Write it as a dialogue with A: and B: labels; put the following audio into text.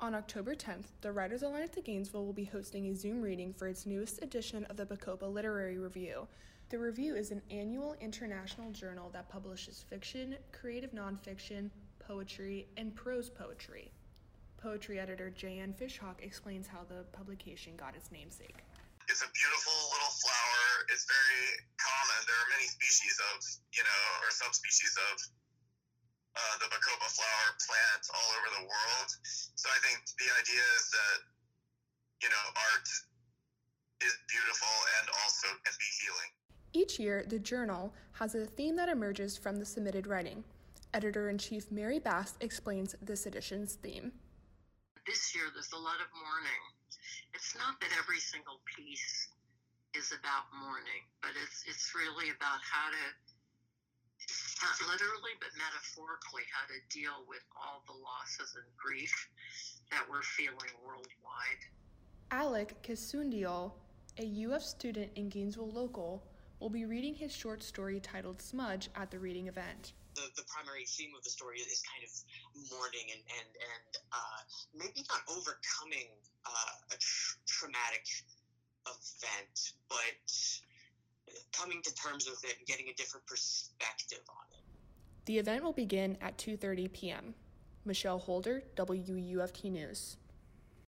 A: On October 10th, the Writers Alliance of Gainesville will be hosting a Zoom reading for its newest edition of the Bacopa Literary Review. The review is an annual international journal that publishes fiction, creative nonfiction, poetry, and prose poetry. Poetry editor J.N. Fishhawk explains how the publication got its namesake.
B: It's a beautiful little flower. It's very common. There are many species of, or subspecies of the Bacopa flower plant all over the world. So I think the idea is that, art is beautiful and also can be healing.
A: Each year, the journal has a theme that emerges from the submitted writing. Editor-in-Chief Mary Bass explains this edition's theme.
C: This year, there's a lot of mourning. It's not that every single piece is about mourning, but it's really about how to, not literally, but metaphorically, how to deal with all the losses and grief that we're feeling worldwide.
A: Alec Kasundial, a UF student in Gainesville local, will be reading his short story titled Smudge at the reading event.
D: The primary theme of the story is kind of mourning and maybe not overcoming a traumatic event, but coming to terms with it and getting a different perspective on it.
A: The event will begin at 2:30 p.m. Michelle Holder, WUFT News.